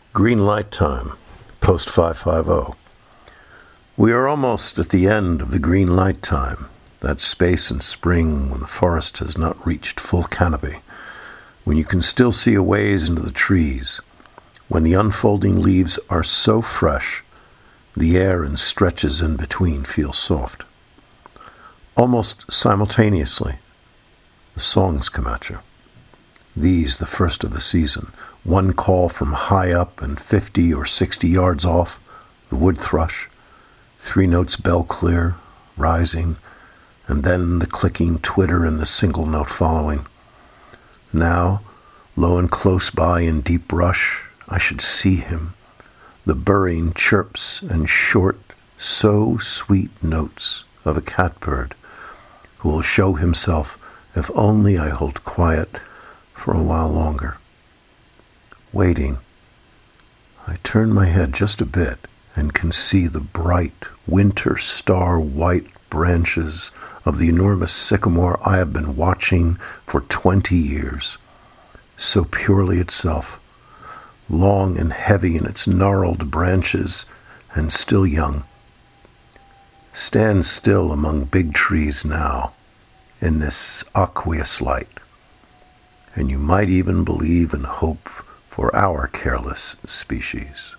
Green light time, post 550. We are almost at the end of the green light time, that space in spring when the forest has not reached full canopy, when you can still see a ways into the trees, when the unfolding leaves are so fresh, the air in stretches in between feels soft. Almost simultaneously, the songs come at you. These, the first of the season, one call from high up and 50 or 60 yards off, the wood thrush, 3 notes bell clear, rising, and then the clicking twitter and the single note following. Now, low and close by in deep brush, I should see him, the burring chirps and short, so sweet notes of a catbird who will show himself if only I hold quiet for a while longer. Waiting, I turn my head just a bit and can see the bright winter star white branches of the enormous sycamore I have been watching for 20 years, so purely itself, long and heavy in its gnarled branches and still young. Stand still among big trees now in this aqueous light, and you might even believe and hope for our careless species.